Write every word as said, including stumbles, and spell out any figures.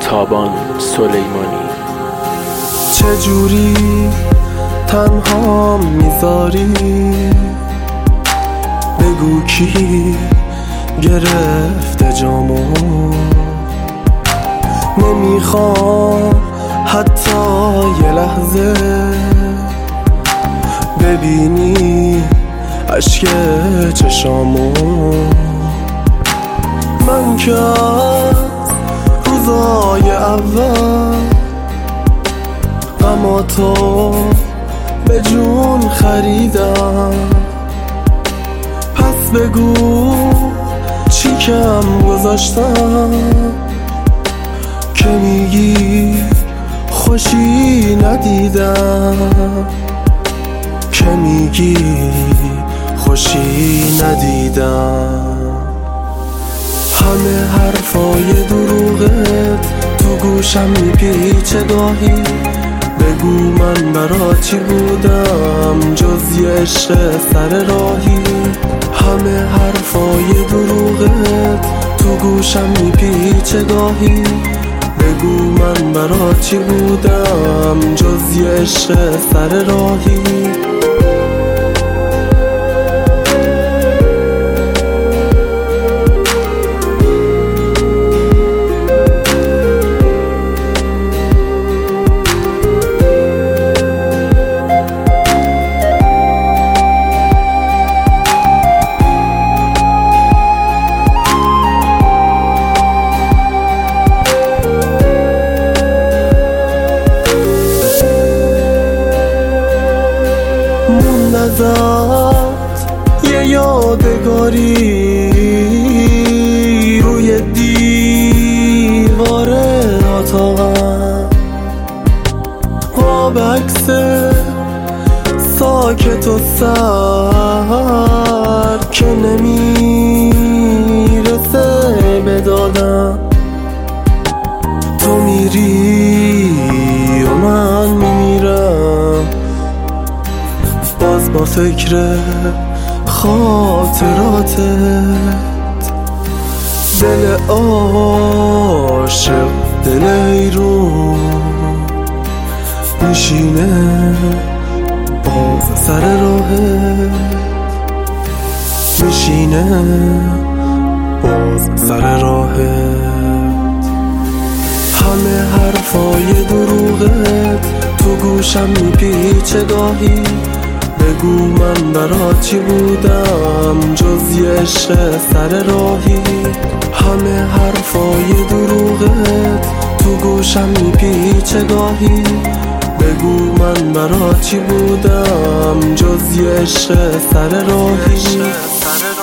تابان سلیمانی. چجوری تنها میذاری؟ بگو کی گرفته جامو؟ نمیخوام حتی یه لحظه ببینی اشک چشامو. من که از روزای اول غما تو به جون خریدم. پس بگو چی کم گذاشتم که میگی خوشی ندیدم، که میگی خوشی ندیدم. همه حرفای دروغت تو گوشم میپیچه گاهی. بگو من برا چی بودم جز یه عشق سر راهی. همه حرفای دروغت تو گوشم میپیچه گاهی. بگو من برا چی بودم جز یه عشق سر راهی. ازت یه یادگاری روی دیوار اتاقم، قاب عکس ساکت و سر که نمیرسه بدادم. تو میری و من میمیرم باز با فکر خاطراتت. دل عاشق دل ایرون میشینه باز سر راهت، میشینه باز سر راهت. همه حرفای دروغت تو گوشم میپیچه گاهی. بگو من برا چی بودم جز یه عشق سر راهی. همه حرفای دروغت تو گوشم میپیچه گاهی. بگو من برا چی بودم جز یه عشق سر راهی.